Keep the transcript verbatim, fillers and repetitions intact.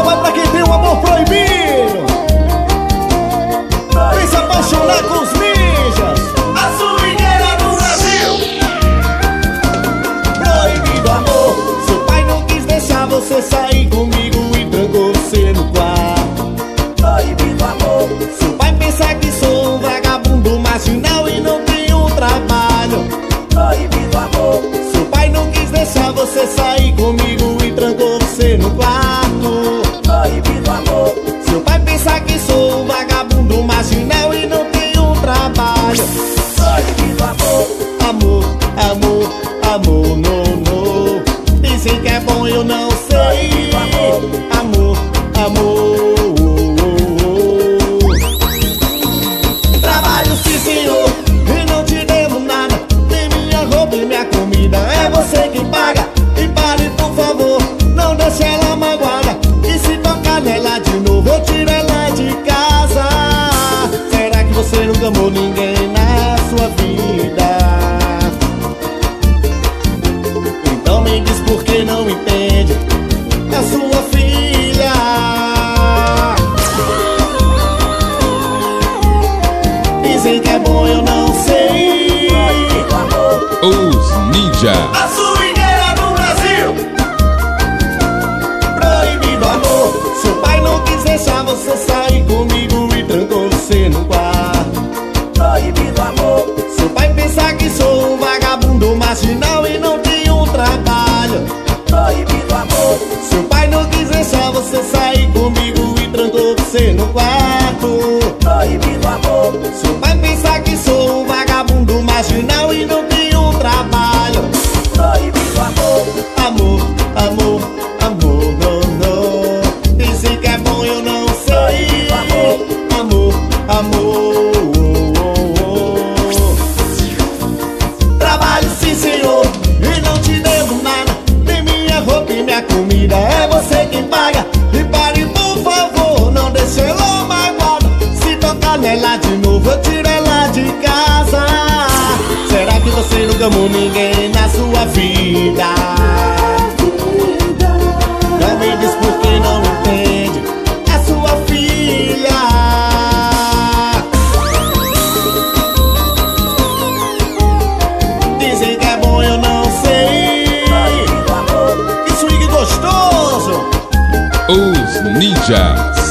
vai pra quem tem um amor proibido. Vem se apaixonar com os ninjas. A swingueira do Brasil. Proibido amor. Seu pai não quis deixar você sair comigo e trancou você no quarto. Proibido amor. Seu pai pensa que sou um vagabundo marginal e não tenho trabalho. Proibido amor. Seu pai não quis deixar você sair comigo e trancou você no quarto. Proibido amor. Seu pai pensa que sou um vagabundo marginal e não tenho trabalho. Proibido amor. Amor, amor, amor, não, não. Dizem que é bom, eu não sei. Amor, amor. Trabalho sim, senhor, e não te devo nada. Nem minha roupa e minha comida, é você quem paga. E pare, por favor, não deixe ela magoada. E se tocar nela de novo, eu tiro ela de casa. Será que você nunca amou ninguém na sua vida? Então me diz por que não entende a sua filha. Dizem que é bom, eu não sei. Os Ninja. A swingueira do Brasil. Proibido amor. Seu pai não quis deixar você sair comigo e trancou você no quarto. Proibido amor. Seu pai pensa que sou um vagabundo marginal e não tenho trabalho. Proibido amor. Seu pai não quis deixar você sair comigo e trancou você no quarto. Proibido amor. Seu pai pensa que sou um vagabundo marginal e não tenho trabalho. Proibido amor. Amor, amor, amor, não, não. Dizem que é bom, eu não sei. Amor, amor. Trabalho sim, senhor, e não te devo nada. Nem minha roupa e minha comida, é você quem paga. E pare, por favor, não deixe ela magoada. Se tocar nela de novo, eu tiro ela de casa. Será que você nunca amou ninguém na sua vida? Não me diz por que não entende a sua filha. Dizem que é bom, eu não sei. Proibido amor. Que swing gostoso. Os Ninjas.